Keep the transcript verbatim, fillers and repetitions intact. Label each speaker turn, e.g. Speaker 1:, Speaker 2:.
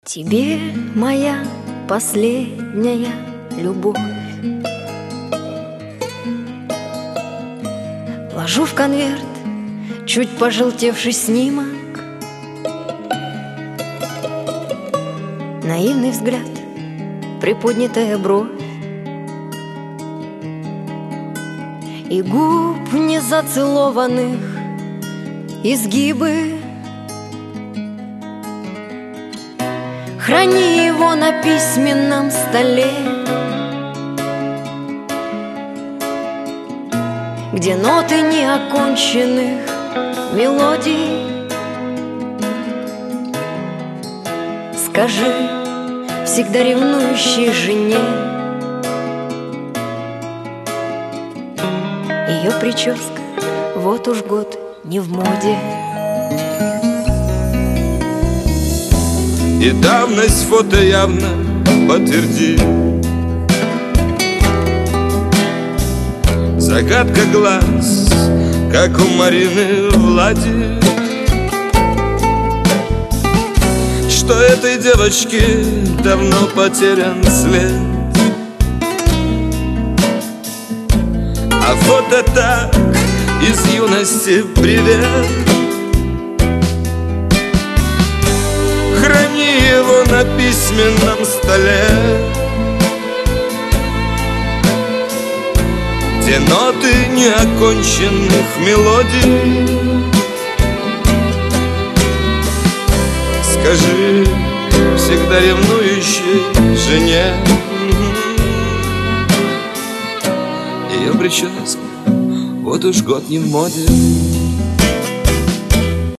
Speaker 1: Тебе моя последняя любовь ложу в конверт чуть пожелтевший снимок, наивный взгляд, приподнятая бровь и губ незацелованных изгибы. Храни его на письменном столе, где ноты неоконченных мелодий. Скажи всегда ревнующей жене, ее прическа вот уж год не в моде.
Speaker 2: И давность фото явно подтвердит. Загадка глаз, как у Марины Влади, что этой девочке давно потерян след. А фото так из юности привет. Храни его на письменном столе, где ноты неоконченных мелодий. Скажи всегда ревнующей жене, ее прическа вот уж год не в моде.